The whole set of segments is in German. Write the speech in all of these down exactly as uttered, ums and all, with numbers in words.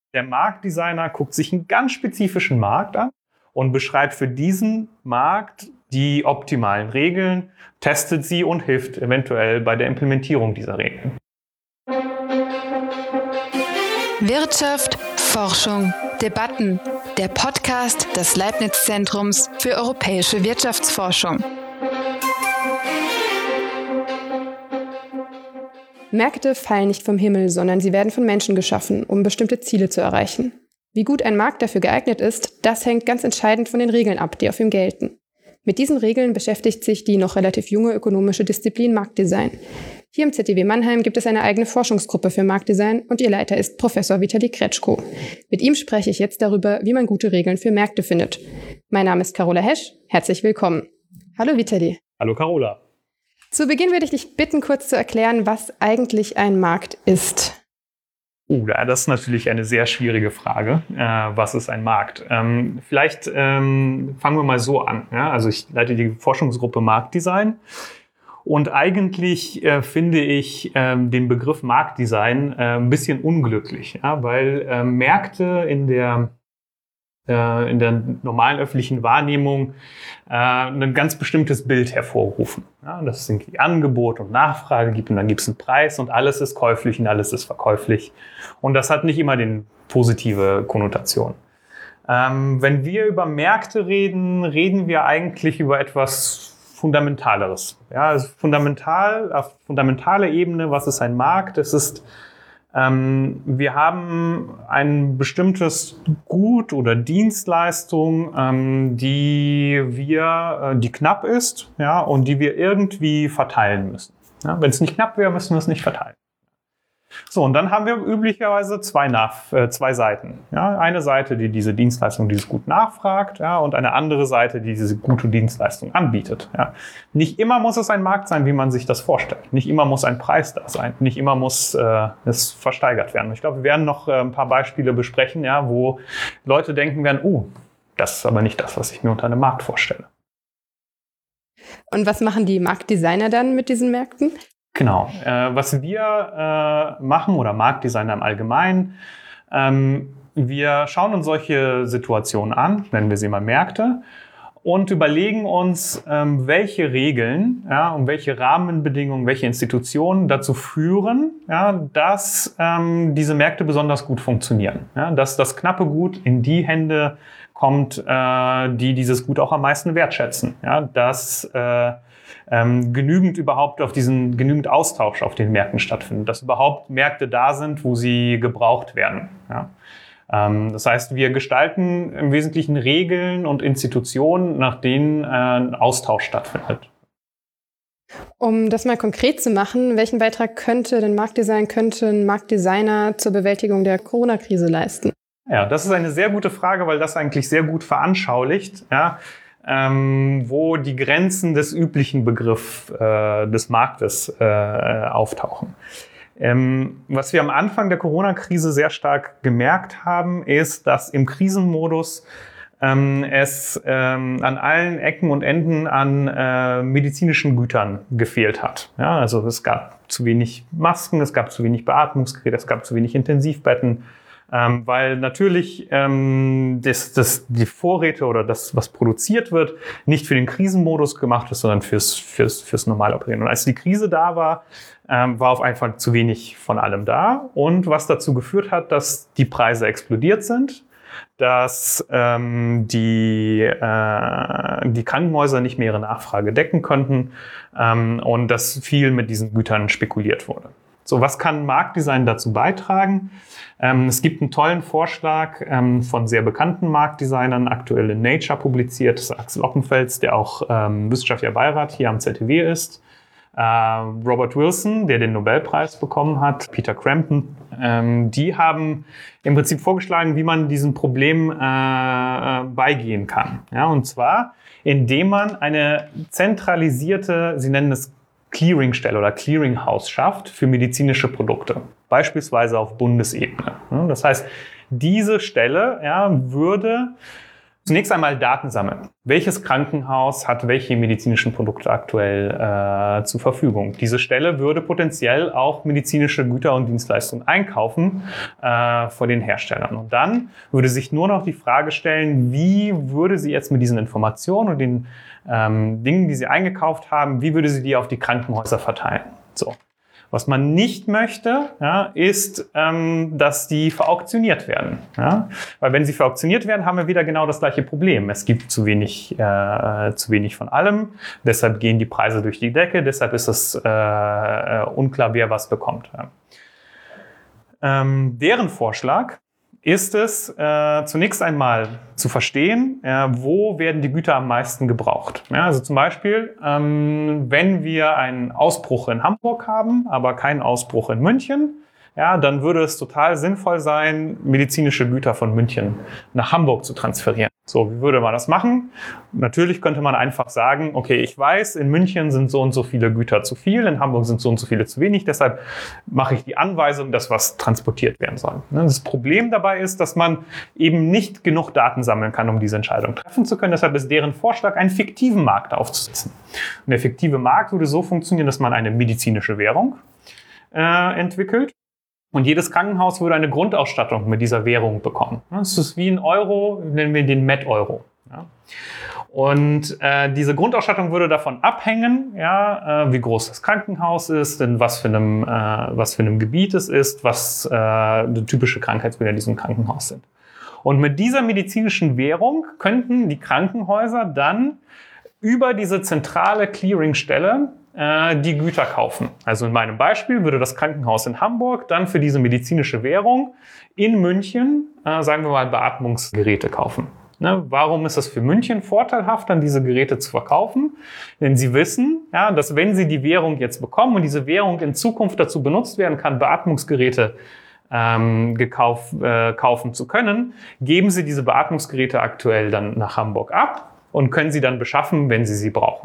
Der Marktdesigner guckt sich einen ganz spezifischen Markt an und beschreibt für diesen Markt die optimalen Regeln, testet sie und hilft eventuell bei der Implementierung dieser Regeln. Wirtschaft, Forschung, Debatten. Der Podcast des Leibniz-Zentrums für europäische Wirtschaftsforschung. Märkte fallen nicht vom Himmel, sondern sie werden von Menschen geschaffen, um bestimmte Ziele zu erreichen. Wie gut ein Markt dafür geeignet ist, das hängt ganz entscheidend von den Regeln ab, die auf ihm gelten. Mit diesen Regeln beschäftigt sich die noch relativ junge ökonomische Disziplin Marktdesign. Hier im Z D W Mannheim gibt es eine eigene Forschungsgruppe für Marktdesign und ihr Leiter ist Professor Vitali Kretschko. Mit ihm spreche ich jetzt darüber, wie man gute Regeln für Märkte findet. Mein Name ist Carola Hesch. Herzlich willkommen. Hallo Vitali. Hallo Carola. Zu Beginn würde ich dich bitten, kurz zu erklären, was eigentlich ein Markt ist. Uh, das ist natürlich eine sehr schwierige Frage. Äh, was ist ein Markt? Ähm, vielleicht ähm, fangen wir mal so an. Ja? Also ich leite die Forschungsgruppe Marktdesign. Und eigentlich äh, finde ich äh, den Begriff Marktdesign äh, ein bisschen unglücklich, ja? Weil äh, Märkte in der in der normalen öffentlichen Wahrnehmung äh, ein ganz bestimmtes Bild hervorrufen. Ja, das sind die Angebot und Nachfrage gibt und dann gibt es einen Preis und alles ist käuflich und alles ist verkäuflich. Und das hat nicht immer die positive Konnotation. Ähm, wenn wir über Märkte reden, reden wir eigentlich über etwas Fundamentaleres. Ja, also fundamental, auf fundamentaler Ebene, was ist ein Markt? Es ist Ähm, wir haben ein bestimmtes Gut oder Dienstleistung, ähm, die wir, äh, die knapp ist, ja, und die wir irgendwie verteilen müssen. Ja, wenn es nicht knapp wäre, müssen wir es nicht verteilen. So, und dann haben wir üblicherweise zwei, nach, äh, zwei Seiten. Ja, eine Seite, die diese Dienstleistung, dieses Gut nachfragt, ja, und eine andere Seite, die diese gute Dienstleistung anbietet. Ja. Nicht immer muss es ein Markt sein, wie man sich das vorstellt. Nicht immer muss ein Preis da sein. Nicht immer muss äh, es versteigert werden. Ich glaube, wir werden noch äh, ein paar Beispiele besprechen, ja, wo Leute denken werden, oh, das ist aber nicht das, was ich mir unter einem Markt vorstelle. Und was machen die Marktdesigner dann mit diesen Märkten? Genau. Äh, was wir äh, machen oder Marktdesigner im Allgemeinen, ähm, wir schauen uns solche Situationen an, nennen wir sie mal Märkte, und überlegen uns, ähm, welche Regeln, ja, und welche Rahmenbedingungen, welche Institutionen dazu führen, ja, dass ähm, diese Märkte besonders gut funktionieren. Ja, dass das knappe Gut in die Hände kommt, äh, die dieses Gut auch am meisten wertschätzen. Ja, dass äh, Ähm, genügend überhaupt auf diesen, genügend Austausch auf den Märkten stattfindet, dass überhaupt Märkte da sind, wo sie gebraucht werden. Ja. Ähm, das heißt, wir gestalten im Wesentlichen Regeln und Institutionen, nach denen äh, ein Austausch stattfindet. Um das mal konkret zu machen, welchen Beitrag könnte denn Marktdesign, könnte ein Marktdesigner zur Bewältigung der Corona-Krise leisten? Ja, das ist eine sehr gute Frage, weil das eigentlich sehr gut veranschaulicht, ja, Ähm, wo die Grenzen des üblichen Begriffs äh, des Marktes äh, auftauchen. Ähm, was wir am Anfang der Corona-Krise sehr stark gemerkt haben, ist, dass im Krisenmodus ähm, es ähm, an allen Ecken und Enden an äh, medizinischen Gütern gefehlt hat. Ja, also es gab zu wenig Masken, es gab zu wenig Beatmungsgeräte, es gab zu wenig Intensivbetten. Ähm, weil natürlich ähm, das, das, die Vorräte oder das, was produziert wird, nicht für den Krisenmodus gemacht ist, sondern fürs, fürs, fürs normale Operieren. Und als die Krise da war, ähm, war auf einfach zu wenig von allem da. Und was dazu geführt hat, dass die Preise explodiert sind, dass ähm, die, äh, die Krankenhäuser nicht mehr ihre Nachfrage decken konnten ähm, und dass viel mit diesen Gütern spekuliert wurde. So, was kann Marktdesign dazu beitragen? Ähm, es gibt einen tollen Vorschlag ähm, von sehr bekannten Marktdesignern, aktuell in Nature publiziert, das ist Axel Oppenfels, der auch ähm, wissenschaftlicher Beirat hier am Z D W ist. Äh, Robert Wilson, der den Nobelpreis bekommen hat, Peter Crampton, ähm, die haben im Prinzip vorgeschlagen, wie man diesem Problem äh, beigehen kann. Ja, und zwar, indem man eine zentralisierte, sie nennen es Clearingstelle oder Clearinghouse schafft für medizinische Produkte, beispielsweise auf Bundesebene. Das heißt, diese Stelle, ja, würde Zunächst einmal Daten sammeln. Welches Krankenhaus hat welche medizinischen Produkte aktuell äh, zur Verfügung? Diese Stelle würde potenziell auch medizinische Güter und Dienstleistungen einkaufen äh, von den Herstellern. Und dann würde sich nur noch die Frage stellen, wie würde sie jetzt mit diesen Informationen und den ähm, Dingen, die sie eingekauft haben, wie würde sie die auf die Krankenhäuser verteilen? So. Was man nicht möchte, ja, ist, ähm, dass die verauktioniert werden. Ja? Weil wenn sie verauktioniert werden, haben wir wieder genau das gleiche Problem. Es gibt zu wenig, äh, zu wenig von allem. Deshalb gehen die Preise durch die Decke. Deshalb ist es äh, äh, unklar, wer was bekommt. Ja. Ähm, deren Vorschlag ist es, äh, zunächst einmal zu verstehen, äh, wo werden die Güter am meisten gebraucht. Ja, also zum Beispiel, ähm, wenn wir einen Ausbruch in Hamburg haben, aber keinen Ausbruch in München, ja, dann würde es total sinnvoll sein, medizinische Güter von München nach Hamburg zu transferieren. So, wie würde man das machen? Natürlich könnte man einfach sagen, okay, ich weiß, in München sind so und so viele Güter zu viel, in Hamburg sind so und so viele zu wenig, deshalb mache ich die Anweisung, dass was transportiert werden soll. Das Problem dabei ist, dass man eben nicht genug Daten sammeln kann, um diese Entscheidung treffen zu können. Deshalb ist deren Vorschlag, einen fiktiven Markt aufzusetzen. Und der fiktive Markt würde so funktionieren, dass man eine medizinische Währung äh, entwickelt. Und jedes Krankenhaus würde eine Grundausstattung mit dieser Währung bekommen. Das ist wie ein Euro, nennen wir den Met-Euro. Ja. Und äh, diese Grundausstattung würde davon abhängen, ja, äh, wie groß das Krankenhaus ist, in was für einem, äh, was für einem Gebiet es ist, was äh, die typische Krankheitsbilder in diesem Krankenhaus sind. Und mit dieser medizinischen Währung könnten die Krankenhäuser dann über diese zentrale Clearingstelle die Güter kaufen. Also in meinem Beispiel würde das Krankenhaus in Hamburg dann für diese medizinische Währung in München, äh, sagen wir mal, Beatmungsgeräte kaufen. Ne? Warum ist es für München vorteilhaft, dann diese Geräte zu verkaufen? Denn sie wissen, ja, dass wenn sie die Währung jetzt bekommen und diese Währung in Zukunft dazu benutzt werden kann, Beatmungsgeräte ähm, gekauft, äh, kaufen zu können, geben sie diese Beatmungsgeräte aktuell dann nach Hamburg ab und können sie dann beschaffen, wenn sie sie brauchen.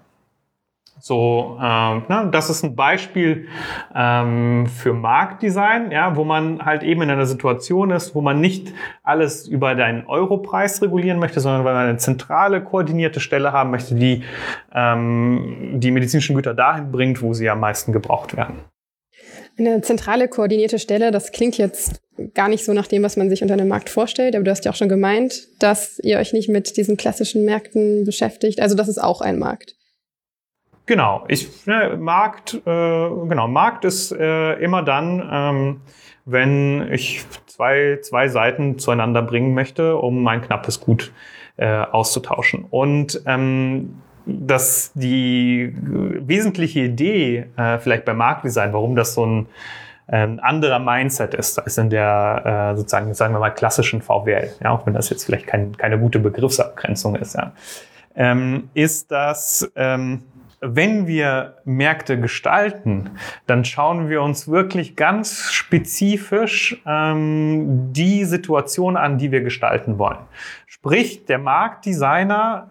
So, ähm, ne, das ist ein Beispiel ähm, für Marktdesign, ja, wo man halt eben in einer Situation ist, wo man nicht alles über deinen Europreis regulieren möchte, sondern weil man eine zentrale, koordinierte Stelle haben möchte, die ähm, die medizinischen Güter dahin bringt, wo sie am meisten gebraucht werden. Eine zentrale, koordinierte Stelle, das klingt jetzt gar nicht so nach dem, was man sich unter einem Markt vorstellt, aber du hast ja auch schon gemeint, dass ihr euch nicht mit diesen klassischen Märkten beschäftigt. Also das ist auch ein Markt. Genau, ich, ne, Markt, äh, genau, Markt ist äh, immer dann, ähm, wenn ich zwei, zwei Seiten zueinander bringen möchte, um ein knappes Gut äh, auszutauschen. Und ähm, dass die wesentliche Idee äh, vielleicht beim Marktdesign, warum das so ein ein anderer Mindset ist als in der äh, sozusagen, sagen wir mal, klassischen V W L, ja, auch wenn das jetzt vielleicht kein, keine gute Begriffsabgrenzung ist, ja, ähm, ist, dass ähm, wenn wir Märkte gestalten, dann schauen wir uns wirklich ganz spezifisch ähm, die Situation an, die wir gestalten wollen. Sprich, der Marktdesigner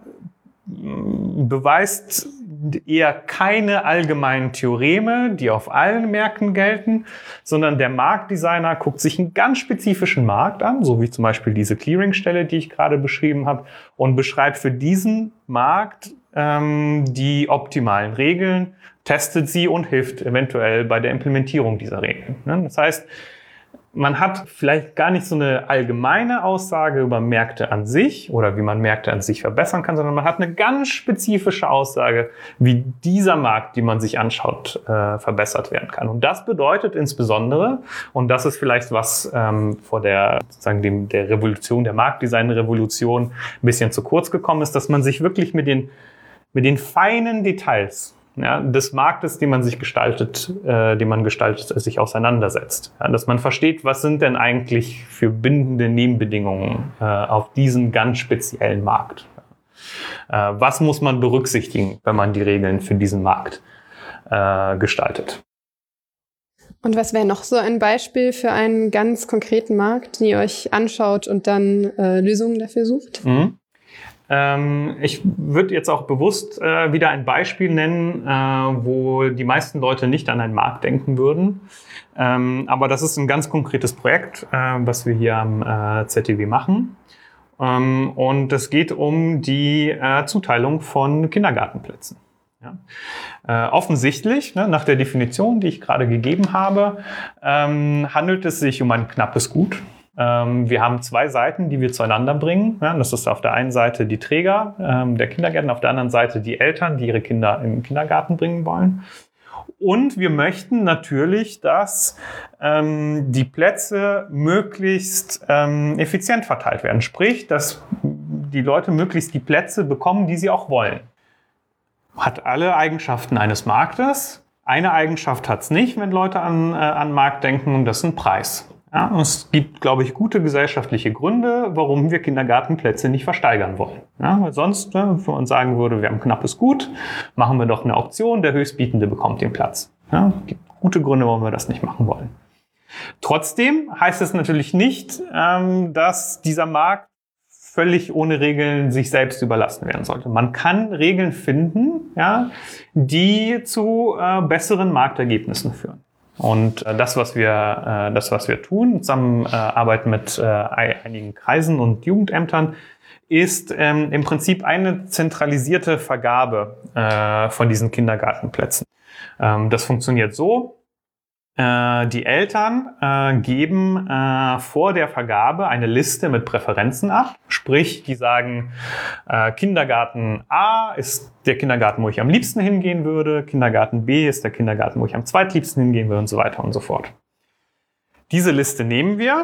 beweist eher keine allgemeinen Theoreme, die auf allen Märkten gelten, sondern der Marktdesigner guckt sich einen ganz spezifischen Markt an, so wie zum Beispiel diese Clearingstelle, die ich gerade beschrieben habe, und beschreibt für diesen Markt ähm, die optimalen Regeln, testet sie und hilft eventuell bei der Implementierung dieser Regeln. Ne? Das heißt, man hat vielleicht gar nicht so eine allgemeine Aussage über Märkte an sich oder wie man Märkte an sich verbessern kann, sondern man hat eine ganz spezifische Aussage, wie dieser Markt, den man sich anschaut, äh, verbessert werden kann. Und das bedeutet insbesondere, und das ist vielleicht was ähm, vor der, sozusagen dem, der Revolution, der Marktdesign-Revolution ein bisschen zu kurz gekommen ist, dass man sich wirklich mit den, mit den feinen Details, ja, des Marktes, den man sich gestaltet, äh, den man gestaltet, sich auseinandersetzt. Ja, dass man versteht, was sind denn eigentlich für bindende Nebenbedingungen äh, auf diesem ganz speziellen Markt. Äh, was muss man berücksichtigen, wenn man die Regeln für diesen Markt äh, gestaltet? Und was wäre noch so ein Beispiel für einen ganz konkreten Markt, den ihr euch anschaut und dann äh, Lösungen dafür sucht? Mhm. Ich würde jetzt auch bewusst äh, wieder ein Beispiel nennen, äh, wo die meisten Leute nicht an einen Markt denken würden. Ähm, aber das ist ein ganz konkretes Projekt, äh, was wir hier am äh, Z T W machen. Ähm, und es geht um die äh, Zuteilung von Kindergartenplätzen. Ja. Äh, offensichtlich, ne, nach der Definition, die ich gerade gegeben habe, ähm, handelt es sich um ein knappes Gut. Ähm, wir haben zwei Seiten, die wir zueinander bringen. Ja, das ist auf der einen Seite die Träger ähm, der Kindergärten, auf der anderen Seite die Eltern, die ihre Kinder in den Kindergarten bringen wollen. Und wir möchten natürlich, dass ähm, die Plätze möglichst ähm, effizient verteilt werden. Sprich, dass die Leute möglichst die Plätze bekommen, die sie auch wollen. Hat alle Eigenschaften eines Marktes. Eine Eigenschaft hat es nicht, wenn Leute an, äh, an Markt denken, und das ist ein Preis. Ja, es gibt, glaube ich, gute gesellschaftliche Gründe, warum wir Kindergartenplätze nicht versteigern wollen. Ja, weil sonst, ne, wenn man sagen würde, wir haben ein knappes Gut, machen wir doch eine Auktion, der Höchstbietende bekommt den Platz. Ja, es gibt gute Gründe, warum wir das nicht machen wollen. Trotzdem heißt es natürlich nicht, ähm, dass dieser Markt völlig ohne Regeln sich selbst überlassen werden sollte. Man kann Regeln finden, ja, die zu äh, besseren Marktergebnissen führen. Und äh, das, was wir, äh, das, was wir tun, Zusammenarbeit äh, mit äh, einigen Kreisen und Jugendämtern, ist ähm, im Prinzip eine zentralisierte Vergabe äh, von diesen Kindergartenplätzen. Ähm, das funktioniert so. Die Eltern äh, geben äh, vor der Vergabe eine Liste mit Präferenzen ab. Sprich, die sagen, äh, Kindergarten A ist der Kindergarten, wo ich am liebsten hingehen würde. Kindergarten B ist der Kindergarten, wo ich am zweitliebsten hingehen würde und so weiter und so fort. Diese Liste nehmen wir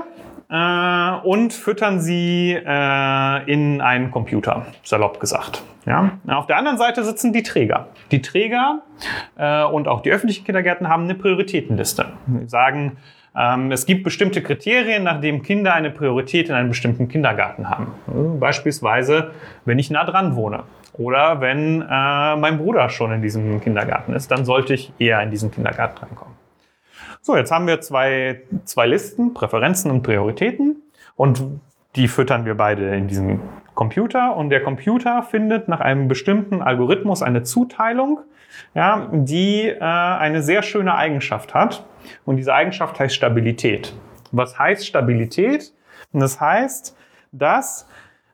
äh, und füttern sie äh, in einen Computer, salopp gesagt. Ja? Auf der anderen Seite sitzen die Träger. Die Träger äh, und auch die öffentlichen Kindergärten haben eine Prioritätenliste. Sie sagen, ähm, es gibt bestimmte Kriterien, nach denen Kinder eine Priorität in einem bestimmten Kindergarten haben. Also beispielsweise, wenn ich nah dran wohne oder wenn äh, mein Bruder schon in diesem Kindergarten ist, dann sollte ich eher in diesen Kindergarten reinkommen. So, jetzt haben wir zwei, zwei Listen, Präferenzen und Prioritäten, und die füttern wir beide in diesem Computer, und der Computer findet nach einem bestimmten Algorithmus eine Zuteilung, ja, die äh, eine sehr schöne Eigenschaft hat, und diese Eigenschaft heißt Stabilität. Was heißt Stabilität? Das heißt, dass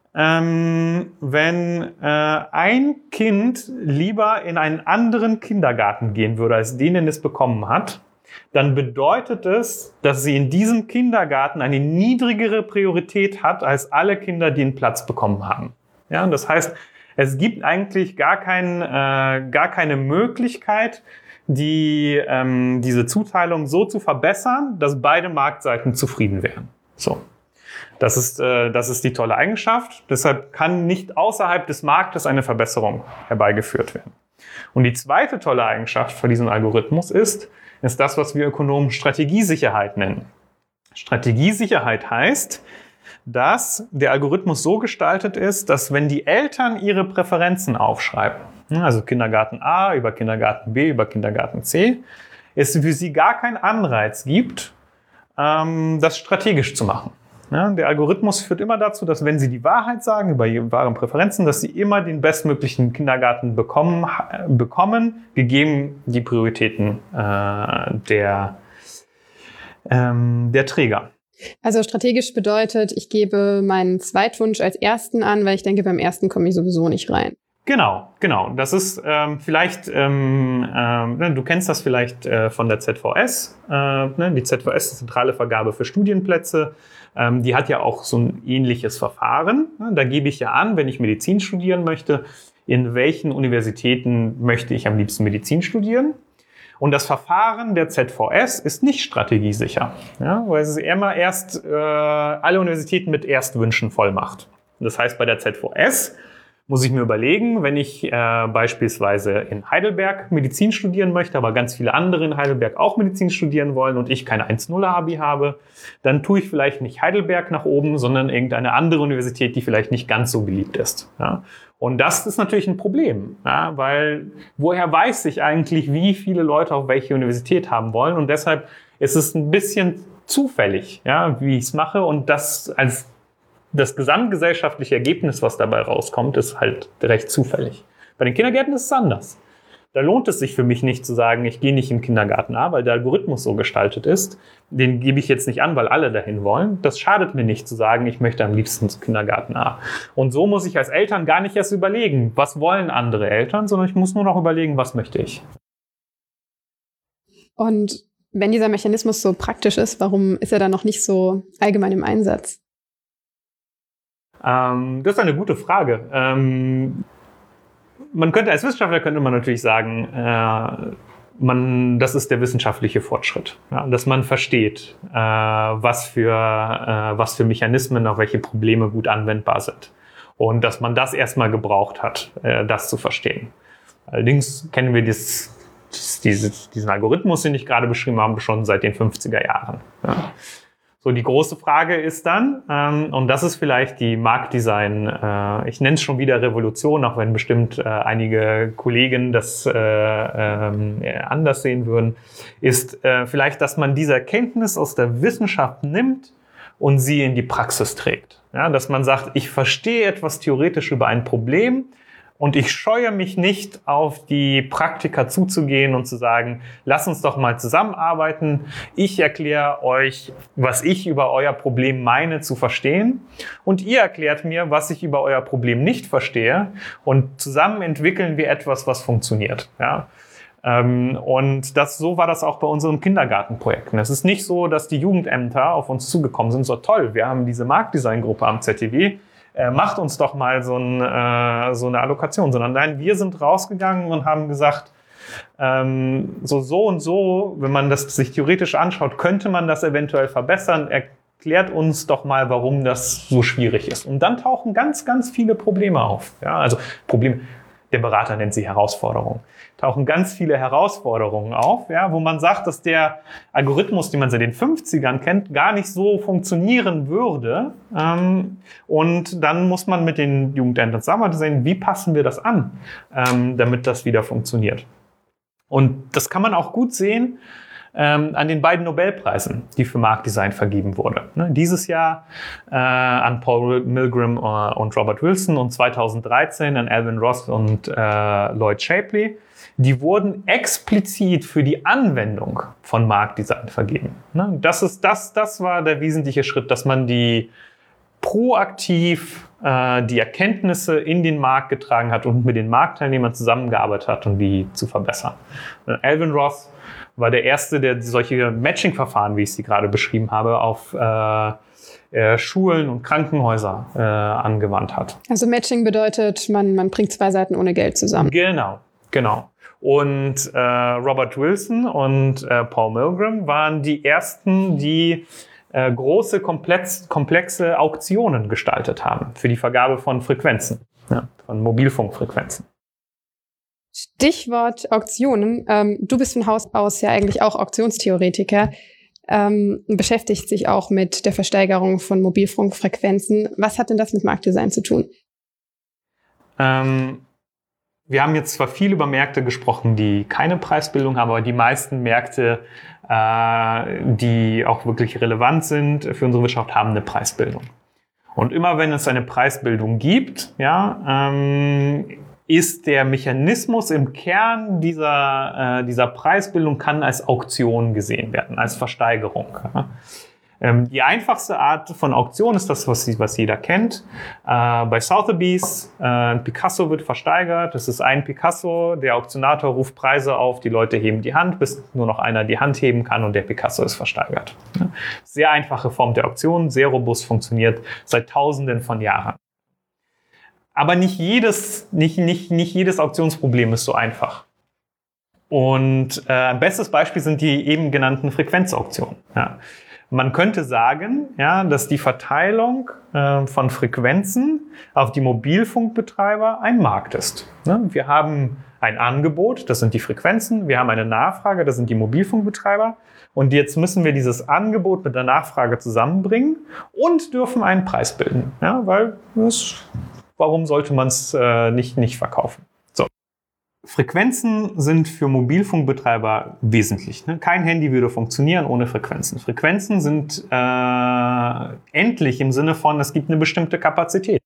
ähm, wenn äh, ein Kind lieber in einen anderen Kindergarten gehen würde, als den, den es bekommen hat, dann bedeutet es, dass sie in diesem Kindergarten eine niedrigere Priorität hat als alle Kinder, die einen Platz bekommen haben. Ja, das heißt, es gibt eigentlich gar, kein, äh, gar keine Möglichkeit, die, ähm, diese Zuteilung so zu verbessern, dass beide Marktseiten zufrieden wären. So. Das ist, äh, das ist die tolle Eigenschaft. Deshalb kann nicht außerhalb des Marktes eine Verbesserung herbeigeführt werden. Und die zweite tolle Eigenschaft von diesem Algorithmus ist, ist das, was wir Ökonomen Strategiesicherheit nennen. Strategiesicherheit heißt, dass der Algorithmus so gestaltet ist, dass wenn die Eltern ihre Präferenzen aufschreiben, also Kindergarten A über Kindergarten B über Kindergarten C, es für sie gar keinen Anreiz gibt, das strategisch zu machen. Ja, der Algorithmus führt immer dazu, dass wenn sie die Wahrheit sagen über ihre wahren Präferenzen, dass sie immer den bestmöglichen Kindergarten bekommen, bekommen gegeben die Prioritäten äh, der, ähm, der Träger. Also strategisch bedeutet, ich gebe meinen Zweitwunsch als ersten an, weil ich denke, beim ersten komme ich sowieso nicht rein. Genau, genau. Das ist ähm, vielleicht, ähm, ähm, du kennst das vielleicht äh, von der Z V S. Äh, ne? Die Z V S, die zentrale Vergabe für Studienplätze, ähm, die hat ja auch so ein ähnliches Verfahren. Da gebe ich ja an, wenn ich Medizin studieren möchte, in welchen Universitäten möchte ich am liebsten Medizin studieren. Und das Verfahren der Z V S ist nicht strategiesicher, ja? Weil es immer erst äh, alle Universitäten mit Erstwünschen voll macht. Das heißt, bei der Z V S muss ich mir überlegen, wenn ich äh, beispielsweise in Heidelberg Medizin studieren möchte, aber ganz viele andere in Heidelberg auch Medizin studieren wollen und ich kein eins Komma null-Abi habe, dann tue ich vielleicht nicht Heidelberg nach oben, sondern irgendeine andere Universität, die vielleicht nicht ganz so beliebt ist. Ja? Und das ist natürlich ein Problem, ja? Weil woher weiß ich eigentlich, wie viele Leute auf welche Universität haben wollen? Und deshalb ist es ein bisschen zufällig, ja, wie ich es mache, und das als das gesamtgesellschaftliche Ergebnis, was dabei rauskommt, ist halt recht zufällig. Bei den Kindergärten ist es anders. Da lohnt es sich für mich nicht zu sagen, ich gehe nicht in Kindergarten A, weil der Algorithmus so gestaltet ist. Den gebe ich jetzt nicht an, weil alle dahin wollen. Das schadet mir nicht zu sagen, ich möchte am liebsten zu Kindergarten A. Und so muss ich als Eltern gar nicht erst überlegen, was wollen andere Eltern, sondern ich muss nur noch überlegen, was möchte ich. Und wenn dieser Mechanismus so praktisch ist, warum ist er dann noch nicht so allgemein im Einsatz? Ähm, das ist eine gute Frage. Ähm, man könnte als Wissenschaftler könnte man natürlich sagen, äh, man, das ist der wissenschaftliche Fortschritt, ja, dass man versteht, äh, was für äh, was für Mechanismen auf welche Probleme gut anwendbar sind und dass man das erstmal gebraucht hat, äh, das zu verstehen. Allerdings kennen wir das, diese, diesen Algorithmus, den ich gerade beschrieben habe, schon seit den fünfziger Jahren. Ja. So, die große Frage ist dann, ähm, und das ist vielleicht die Marktdesign, äh, ich nenne es schon wieder Revolution, auch wenn bestimmt äh, einige Kollegen das äh, äh, anders sehen würden, ist äh, vielleicht, dass man diese Erkenntnis aus der Wissenschaft nimmt und sie in die Praxis trägt. Ja, dass man sagt, ich verstehe etwas theoretisch über ein Problem, und ich scheue mich nicht, auf die Praktiker zuzugehen und zu sagen, lass uns doch mal zusammenarbeiten. Ich erkläre euch, was ich über euer Problem meine zu verstehen. Und ihr erklärt mir, was ich über euer Problem nicht verstehe. Und zusammen entwickeln wir etwas, was funktioniert. Ja? Und das, so war das auch bei unseren Kindergartenprojekten. Es ist nicht so, dass die Jugendämter auf uns zugekommen sind. So toll, wir haben diese Marktdesign-Gruppe am Z T W. Äh, macht uns doch mal so, ein, äh, so eine Allokation, sondern nein, wir sind rausgegangen und haben gesagt, ähm, so, so und so, wenn man das sich theoretisch anschaut, könnte man das eventuell verbessern. Erklärt uns doch mal, warum das so schwierig ist. Und dann tauchen ganz, ganz viele Probleme auf. Ja, also Probleme, der Berater nennt sie Herausforderungen. Tauchen ganz viele Herausforderungen auf, ja, wo man sagt, dass der Algorithmus, den man seit den fünfzigern kennt, gar nicht so funktionieren würde. Ähm, und dann muss man mit den Jugendämtern zusammen sehen, wie passen wir das an, ähm, damit das wieder funktioniert. Und das kann man auch gut sehen ähm, an den beiden Nobelpreisen, die für Marktdesign vergeben wurde. Ne, dieses Jahr äh, an Paul Milgram äh, und Robert Wilson und zweitausenddreizehn an Alvin Ross und äh, Lloyd Shapley. Die wurden explizit für die Anwendung von Marktdesign vergeben. Ne, das ist das, das war der wesentliche Schritt, dass man die proaktiv äh, die Erkenntnisse in den Markt getragen hat und mit den Marktteilnehmern zusammengearbeitet hat, um die zu verbessern. Und Alvin Ross war der Erste, der solche Matching-Verfahren, wie ich sie gerade beschrieben habe, auf äh, äh, Schulen und Krankenhäuser äh, angewandt hat. Also Matching bedeutet, man, man bringt zwei Seiten ohne Geld zusammen. Genau, genau. Und äh, Robert Wilson und äh, Paul Milgram waren die Ersten, die äh, große, komplex, komplexe Auktionen gestaltet haben für die Vergabe von Frequenzen, ja, von Mobilfunkfrequenzen. Stichwort Auktionen. Ähm, du bist von Haus aus ja eigentlich auch Auktionstheoretiker, ähm, beschäftigt sich auch mit der Versteigerung von Mobilfunkfrequenzen. Was hat denn das mit Marktdesign zu tun? Ähm, wir haben jetzt zwar viel über Märkte gesprochen, die keine Preisbildung haben, aber die meisten Märkte, äh, die auch wirklich relevant sind für unsere Wirtschaft, haben eine Preisbildung. Und immer wenn es eine Preisbildung gibt, ja, ähm, ist der Mechanismus im Kern dieser, äh, dieser Preisbildung kann als Auktion gesehen werden, als Versteigerung. Ja. Ähm, die einfachste Art von Auktion ist das, was, was jeder kennt. Äh, bei Sotheby's, äh, ein Picasso wird versteigert. Das ist ein Picasso. Der Auktionator ruft Preise auf. Die Leute heben die Hand, bis nur noch einer die Hand heben kann und der Picasso ist versteigert. Ja. Sehr einfache Form der Auktion, sehr robust, funktioniert seit Tausenden von Jahren. Aber nicht jedes, nicht, nicht, nicht jedes Auktionsproblem ist so einfach. Und äh, ein bestes Beispiel sind die eben genannten Frequenzauktionen. Ja. Man könnte sagen, ja, dass die Verteilung äh, von Frequenzen auf die Mobilfunkbetreiber ein Markt ist. Ne? Wir haben ein Angebot, das sind die Frequenzen. Wir haben eine Nachfrage, das sind die Mobilfunkbetreiber. Und jetzt müssen wir dieses Angebot mit der Nachfrage zusammenbringen und dürfen einen Preis bilden. Ja, weil das, warum sollte man es äh, nicht, nicht verkaufen? So. Frequenzen sind für Mobilfunkbetreiber wesentlich. Ne? Kein Handy würde funktionieren ohne Frequenzen. Frequenzen sind äh, endlich im Sinne von, es gibt eine bestimmte Kapazität.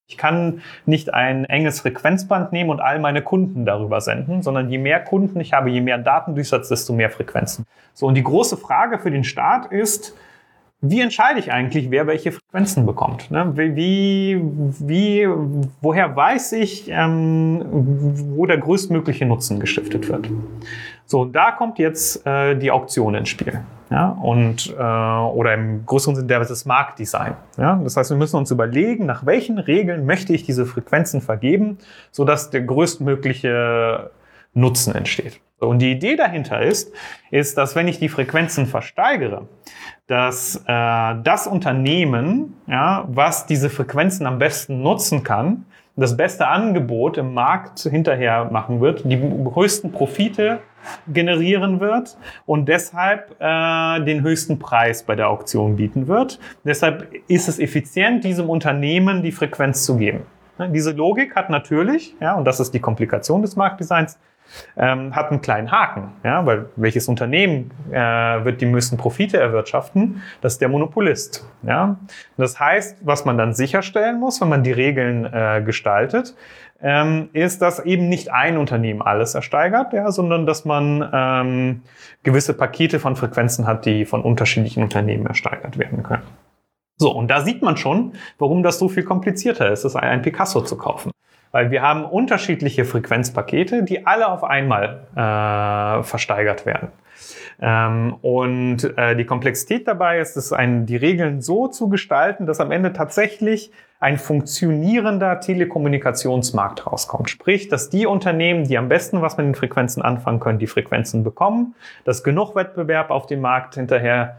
Ich kann nicht ein enges Frequenzband nehmen und all meine Kunden darüber senden, sondern je mehr Kunden ich habe, je mehr Datendurchsatz, desto mehr Frequenzen. So, und die große Frage für den Staat ist, wie entscheide ich eigentlich, wer welche Frequenzen bekommt? Wie, wie, woher weiß ich, ähm, wo der größtmögliche Nutzen gestiftet wird? So, da kommt jetzt äh, die Auktion ins Spiel. Ja, und, äh, oder im größeren Sinne das Marktdesign. Ja? Das heißt, wir müssen uns überlegen, nach welchen Regeln möchte ich diese Frequenzen vergeben, sodass der größtmögliche Nutzen entsteht. So, und die Idee dahinter ist, ist, dass wenn ich die Frequenzen versteigere, dass äh, das Unternehmen, ja, was diese Frequenzen am besten nutzen kann, das beste Angebot im Markt hinterher machen wird, die größten Profite generieren wird und deshalb äh, den höchsten Preis bei der Auktion bieten wird. Deshalb ist es effizient, diesem Unternehmen die Frequenz zu geben. Ja, diese Logik hat natürlich, ja, und das ist die Komplikation des Marktdesigns, ähm, hat einen kleinen Haken, ja, weil welches Unternehmen äh, wird die meisten Profite erwirtschaften? Das ist der Monopolist. Ja. Das heißt, was man dann sicherstellen muss, wenn man die Regeln äh, gestaltet, ähm, ist, dass eben nicht ein Unternehmen alles ersteigert, ja, sondern dass man ähm, gewisse Pakete von Frequenzen hat, die von unterschiedlichen Unternehmen ersteigert werden können. So, und da sieht man schon, warum das so viel komplizierter ist, als ein Picasso zu kaufen. Weil wir haben unterschiedliche Frequenzpakete, die alle auf einmal äh, versteigert werden. Ähm, und äh, die Komplexität dabei ist, es ein, die Regeln so zu gestalten, dass am Ende tatsächlich ein funktionierender Telekommunikationsmarkt rauskommt. Sprich, dass die Unternehmen, die am besten was mit den Frequenzen anfangen können, die Frequenzen bekommen, dass genug Wettbewerb auf dem Markt hinterher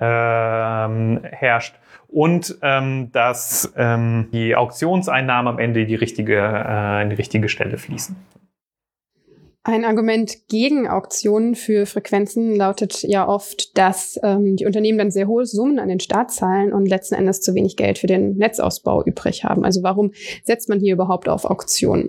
ähm, herrscht und ähm, dass ähm, die Auktionseinnahmen am Ende die richtige, äh, in die richtige Stelle fließen. Ein Argument gegen Auktionen für Frequenzen lautet ja oft, dass ähm, die Unternehmen dann sehr hohe Summen an den Staat zahlen und letzten Endes zu wenig Geld für den Netzausbau übrig haben. Also warum setzt man hier überhaupt auf Auktionen?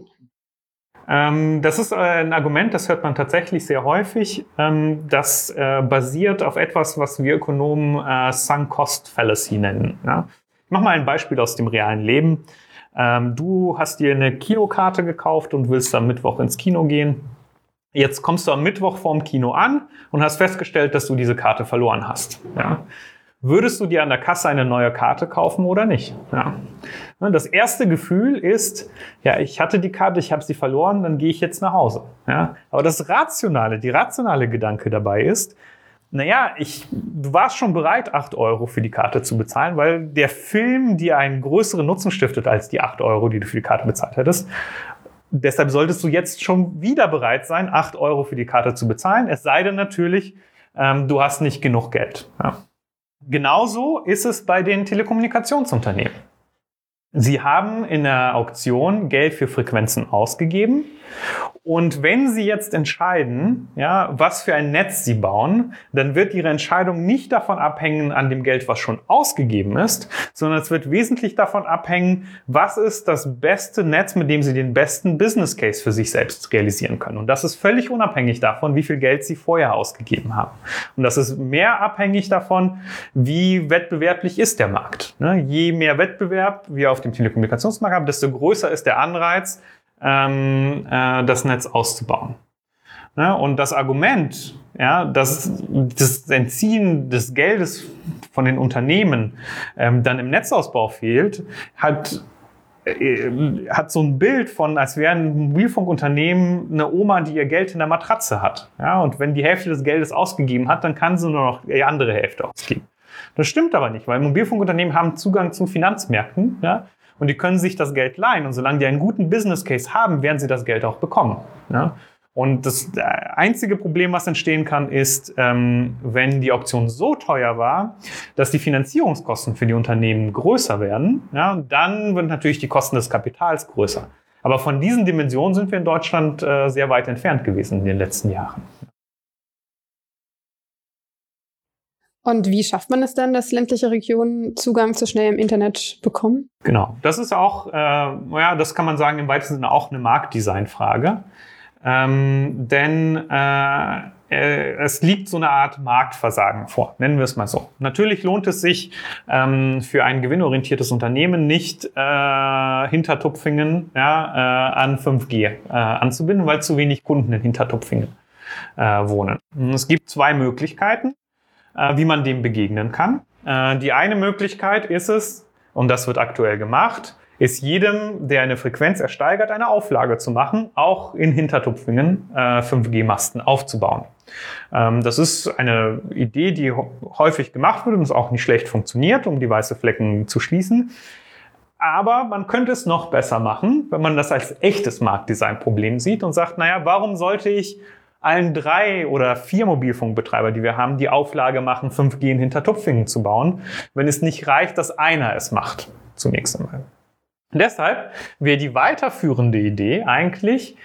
Ähm, das ist äh, ein Argument, das hört man tatsächlich sehr häufig. Ähm, das äh, basiert auf etwas, was wir Ökonomen äh, Sunk Cost Fallacy nennen. Ja? Ich mache mal ein Beispiel aus dem realen Leben. Ähm, du hast dir eine Kinokarte gekauft und willst am Mittwoch ins Kino gehen. Jetzt kommst du am Mittwoch vorm Kino an und hast festgestellt, dass du diese Karte verloren hast. Ja. Würdest du dir an der Kasse eine neue Karte kaufen oder nicht? Ja. Das erste Gefühl ist, ja, ich hatte die Karte, ich habe sie verloren, dann gehe ich jetzt nach Hause. Ja. Aber das rationale, die rationale Gedanke dabei ist, naja, ich, du warst schon bereit, acht Euro für die Karte zu bezahlen, weil der Film dir einen größeren Nutzen stiftet als die acht Euro, die du für die Karte bezahlt hättest. Deshalb solltest du jetzt schon wieder bereit sein, acht Euro für die Karte zu bezahlen. Es sei denn natürlich, ähm, du hast nicht genug Geld. Ja. Genauso ist es bei den Telekommunikationsunternehmen. Sie haben in der Auktion Geld für Frequenzen ausgegeben. Und wenn Sie jetzt entscheiden, ja, was für ein Netz Sie bauen, dann wird Ihre Entscheidung nicht davon abhängen an dem Geld, was schon ausgegeben ist, sondern es wird wesentlich davon abhängen, was ist das beste Netz, mit dem Sie den besten Business Case für sich selbst realisieren können. Und das ist völlig unabhängig davon, wie viel Geld Sie vorher ausgegeben haben. Und das ist mehr abhängig davon, wie wettbewerblich ist der Markt. Je mehr Wettbewerb wir auf dem Telekommunikationsmarkt haben, desto größer ist der Anreiz, Ähm, äh, das Netz auszubauen. Ja, und das Argument, ja, dass das Entziehen des Geldes von den Unternehmen ähm, dann im Netzausbau fehlt, hat, äh, hat so ein Bild von, als wäre ein Mobilfunkunternehmen eine Oma, die ihr Geld in der Matratze hat. Ja, und wenn die Hälfte des Geldes ausgegeben hat, dann kann sie nur noch die andere Hälfte ausgeben. Das stimmt aber nicht, weil Mobilfunkunternehmen haben Zugang zu Finanzmärkten, ja, und die können sich das Geld leihen. Und solange die einen guten Business Case haben, werden sie das Geld auch bekommen. Ja? Und das einzige Problem, was entstehen kann, ist, ähm, wenn die Auktion so teuer war, dass die Finanzierungskosten für die Unternehmen größer werden, ja, dann werden natürlich die Kosten des Kapitals größer. Aber von diesen Dimensionen sind wir in Deutschland äh, sehr weit entfernt gewesen in den letzten Jahren. Und wie schafft man es dann, dass ländliche Regionen Zugang zu schnellem Internet bekommen? Genau, das ist auch, äh, ja, das kann man sagen, im weitesten Sinne auch eine Marktdesign-Frage. Ähm, denn äh, äh, es liegt so eine Art Marktversagen vor, nennen wir es mal so. Natürlich lohnt es sich ähm, für ein gewinnorientiertes Unternehmen nicht äh, Hintertupfingen ja, äh, an fünf G äh, anzubinden, weil zu wenig Kunden in Hintertupfingen äh, wohnen. Es gibt zwei Möglichkeiten, äh, wie man dem begegnen kann. Äh, die eine Möglichkeit ist es, und das wird aktuell gemacht, ist jedem, der eine Frequenz ersteigert, eine Auflage zu machen, auch in Hintertupfingen äh, fünf G-Masten aufzubauen. Ähm, das ist eine Idee, die häufig gemacht wird und es auch nicht schlecht funktioniert, um die weißen Flecken zu schließen. Aber man könnte es noch besser machen, wenn man das als echtes Marktdesign-Problem sieht und sagt, naja, warum sollte ich allen drei oder vier Mobilfunkbetreiber, die wir haben, die Auflage machen, fünf G in Hintertupfingen zu bauen, wenn es nicht reicht, dass einer es macht, zunächst einmal. Deshalb wäre die weiterführende Idee eigentlich,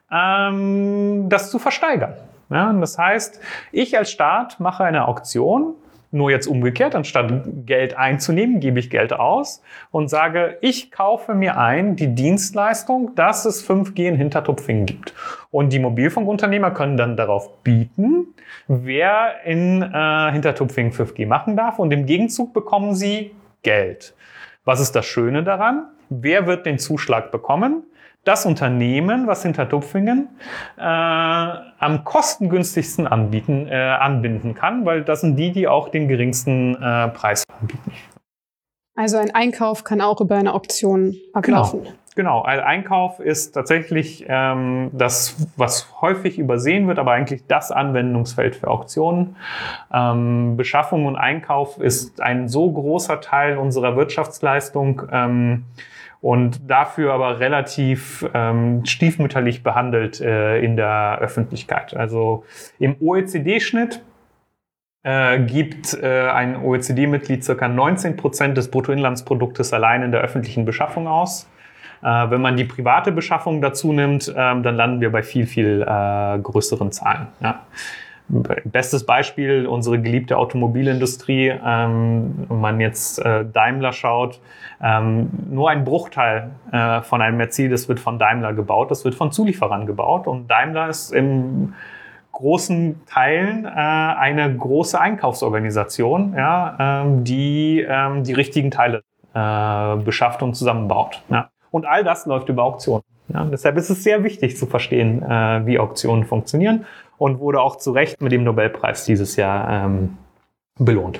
ähm, das zu versteigern. Ja, das heißt, ich als Staat mache eine Auktion, nur jetzt umgekehrt, anstatt Geld einzunehmen, gebe ich Geld aus und sage, ich kaufe mir ein die Dienstleistung, dass es fünf G in Hintertupfingen gibt. Und die Mobilfunkunternehmer können dann darauf bieten, wer in äh, Hintertupfingen fünf G machen darf, und im Gegenzug bekommen sie Geld. Was ist das Schöne daran? Wer wird den Zuschlag bekommen? Das Unternehmen, was Hintertupfingen äh, am kostengünstigsten anbieten, äh, anbinden kann, weil das sind die, die auch den geringsten äh, Preis anbieten. Also ein Einkauf kann auch über eine Auktion ablaufen. Genau. Genau, ein Einkauf ist tatsächlich ähm, das, was häufig übersehen wird, aber eigentlich das Anwendungsfeld für Auktionen. Ähm, Beschaffung und Einkauf ist ein so großer Teil unserer Wirtschaftsleistung ähm, und dafür aber relativ ähm, stiefmütterlich behandelt äh, in der Öffentlichkeit. Also im O E C D-Schnitt äh, gibt äh, ein O E C D-Mitglied ca. neunzehn Prozent des Bruttoinlandsproduktes allein in der öffentlichen Beschaffung aus. Äh, wenn man die private Beschaffung dazu nimmt, ähm, dann landen wir bei viel, viel äh, größeren Zahlen. Ja. Bestes Beispiel, unsere geliebte Automobilindustrie. Ähm, wenn man jetzt äh, Daimler schaut, ähm, nur ein Bruchteil äh, von einem Mercedes wird von Daimler gebaut. Das wird von Zulieferern gebaut. Und Daimler ist im großen Teilen äh, eine große Einkaufsorganisation, ja, ähm, die ähm, die richtigen Teile äh, beschafft und zusammenbaut. Ja. Und all das läuft über Auktionen. Ja, deshalb ist es sehr wichtig zu verstehen, äh, wie Auktionen funktionieren, und wurde auch zu Recht mit dem Nobelpreis dieses Jahr ähm, belohnt.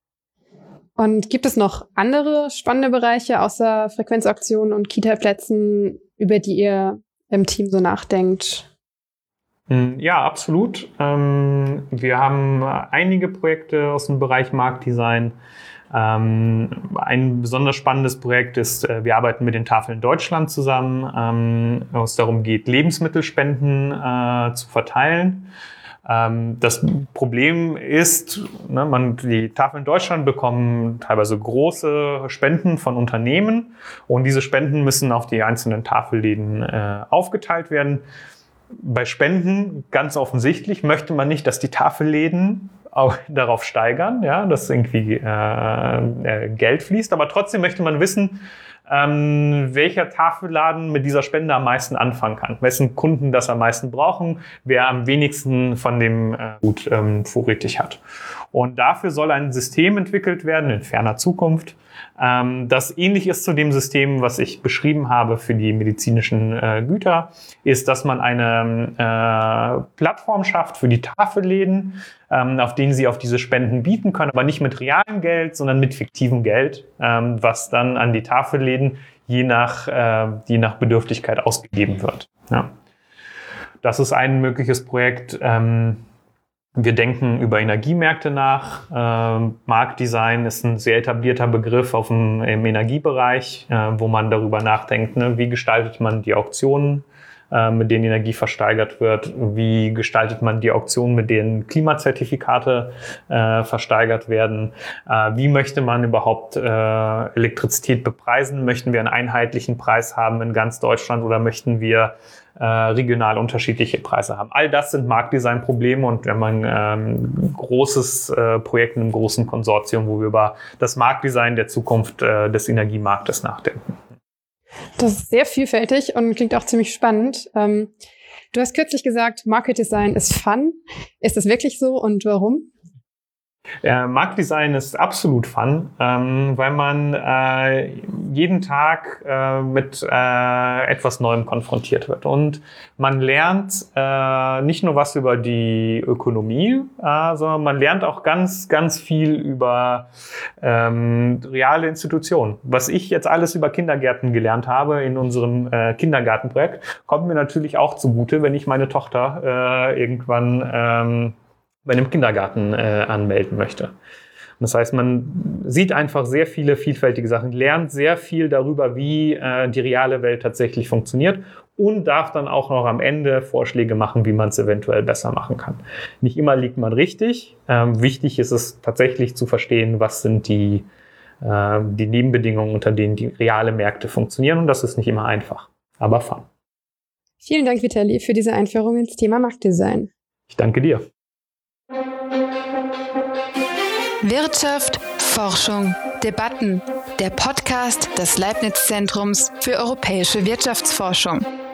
Und gibt es noch andere spannende Bereiche außer Frequenzauktionen und Kita-Plätzen, über die ihr im Team so nachdenkt? Ja, absolut. Ähm, wir haben einige Projekte aus dem Bereich Marktdesign. Ähm, ein besonders spannendes Projekt ist, äh, wir arbeiten mit den Tafeln Deutschland zusammen, ähm, wo es darum geht, Lebensmittelspenden äh, zu verteilen. Ähm, das Problem ist, ne, man, die Tafeln Deutschland bekommen teilweise große Spenden von Unternehmen, und diese Spenden müssen auf die einzelnen Tafelläden äh, aufgeteilt werden. Bei Spenden, ganz offensichtlich, möchte man nicht, dass die Tafelläden auch darauf steigern, ja, dass irgendwie äh, Geld fließt. Aber trotzdem möchte man wissen, ähm, welcher Tafelladen mit dieser Spende am meisten anfangen kann, wessen Kunden das am meisten brauchen, wer am wenigsten von dem äh, Gut ähm, vorrätig hat. Und dafür soll ein System entwickelt werden in ferner Zukunft, ähm, das ähnlich ist zu dem System, was ich beschrieben habe für die medizinischen äh, Güter, ist, dass man eine äh, Plattform schafft für die Tafelläden, ähm, auf denen sie auf diese Spenden bieten können, aber nicht mit realem Geld, sondern mit fiktivem Geld, ähm, was dann an die Tafelläden je nach, äh, je nach Bedürftigkeit ausgegeben wird. Ja. Das ist ein mögliches Projekt. Ähm, Wir denken über Energiemärkte nach. Ähm, Marktdesign ist ein sehr etablierter Begriff auf dem, im Energiebereich, äh, wo man darüber nachdenkt, ne, wie gestaltet man die Auktionen, äh, mit denen Energie versteigert wird, wie gestaltet man die Auktionen, mit denen Klimazertifikate äh, versteigert werden, äh, wie möchte man überhaupt äh, Elektrizität bepreisen, möchten wir einen einheitlichen Preis haben in ganz Deutschland oder möchten wir Äh, regional unterschiedliche Preise haben. All das sind Marktdesign-Probleme, und wir haben ein ähm, großes äh, Projekt in einem großen Konsortium, wo wir über das Marktdesign der Zukunft äh, des Energiemarktes nachdenken. Das ist sehr vielfältig und klingt auch ziemlich spannend. Ähm, Du hast kürzlich gesagt, Market Design ist Fun. Ist das wirklich so und warum? Äh, Marktdesign ist absolut Fun, ähm, weil man äh, jeden Tag äh, mit äh, etwas Neuem konfrontiert wird. Und man lernt äh, nicht nur was über die Ökonomie, äh, sondern man lernt auch ganz, ganz viel über ähm, reale Institutionen. Was ich jetzt alles über Kindergärten gelernt habe in unserem äh, Kindergartenprojekt, kommt mir natürlich auch zugute, wenn ich meine Tochter äh, irgendwann ähm, bei einem Kindergarten äh, anmelden möchte. Das heißt, man sieht einfach sehr viele vielfältige Sachen, lernt sehr viel darüber, wie äh, die reale Welt tatsächlich funktioniert und darf dann auch noch am Ende Vorschläge machen, wie man es eventuell besser machen kann. Nicht immer liegt man richtig. Ähm, wichtig ist es tatsächlich zu verstehen, was sind die, äh, die Nebenbedingungen, unter denen die reale Märkte funktionieren. Und das ist nicht immer einfach, aber fun. Vielen Dank, Vitali, für diese Einführung ins Thema Marktdesign. Ich danke dir. Wirtschaft, Forschung, Debatten. Der Podcast des Leibniz-Zentrums für europäische Wirtschaftsforschung.